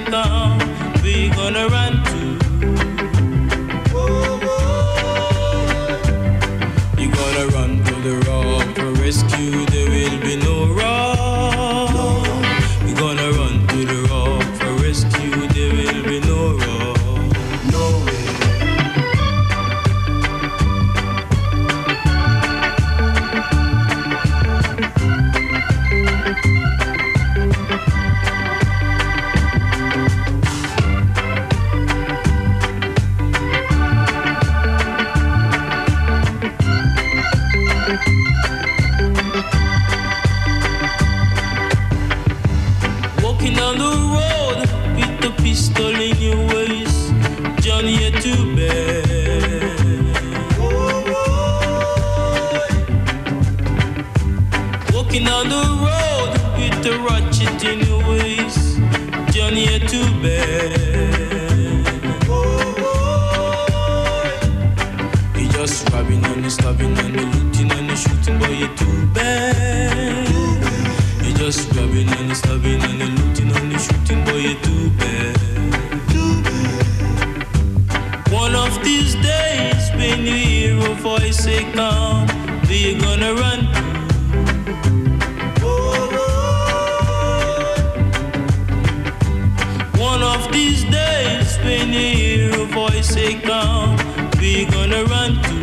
come, we gonna run to. You gonna run to the rock for rescue, there will be no rock. You gonna run to the rock for rescue, there will be no rock. No way. Walking down the road with the pistol in your waist, Johnny had to bed. Walking down the road with the ratchet in your waist, Johnny had to bed. You just robbing and stabbing and looting and shooting, boy, you're too bad. You just grabbing and stabbing and looting and shooting, boy, you're too bad. One of these days, when you hear a voice say come, we're gonna run. One of these days, when you hear a voice say come, we're gonna run to.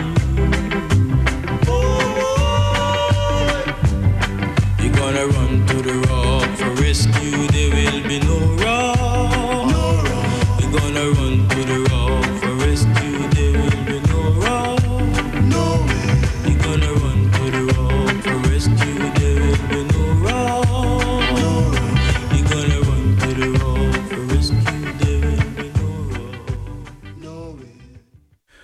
You're gonna run to the rock for rescue, there will be no rock.